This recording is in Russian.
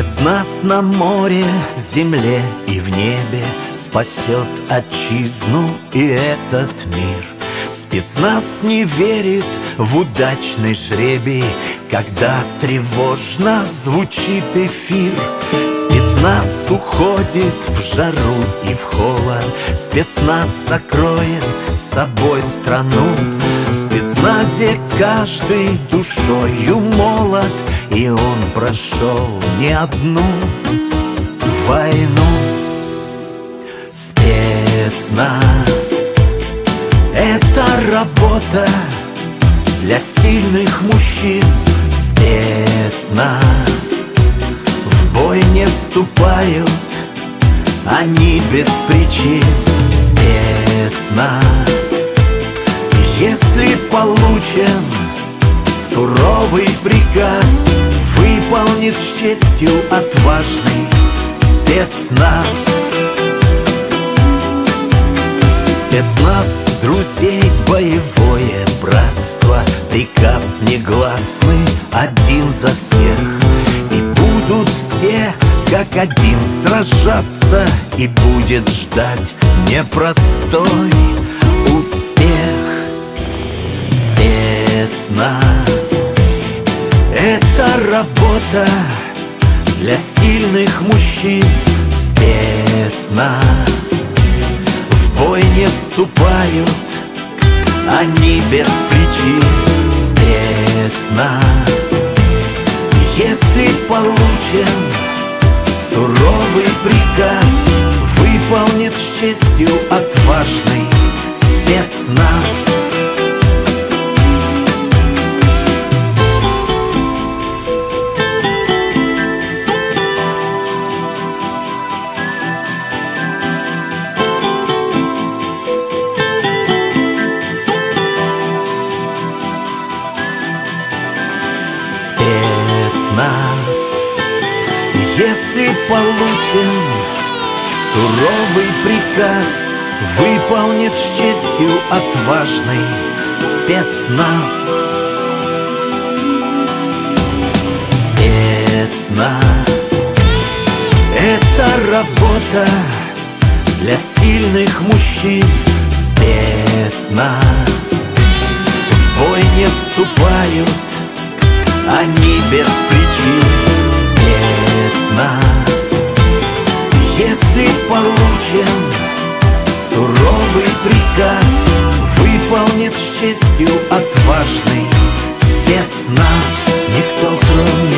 Спецназ на море, земле и в небе спасет отчизну и этот мир. Спецназ не верит в удачный жребий, когда тревожно звучит эфир. Спецназ уходит в жару и в холод, спецназ закроет собой страну. В спецназе каждый душою молод, и он прошел не одну войну. Спецназ — это работа для сильных мужчин. Спецназ — в бой не вступают они без причин. Спецназ — если получен суровый приказ, выполнит с честью отважный спецназ. Спецназ друзей, боевое братство, приказ негласный один за всех. И будут все как один сражаться, и будет ждать непростой успех. Спецназ — это работа для сильных мужчин. Спецназ — в бой не вступают они без причин. Спецназ — если получен суровый приказ, выполнит с честью отважный спецназ. Спецназ, если получен суровый приказ, выполнит с честью отважный спецназ. Спецназ — это работа для сильных мужчин. Спецназ — в бой не вступают они без причин. Спецназ — если получен суровый приказ, выполнит с честью отважный спецназ. Никто, кроме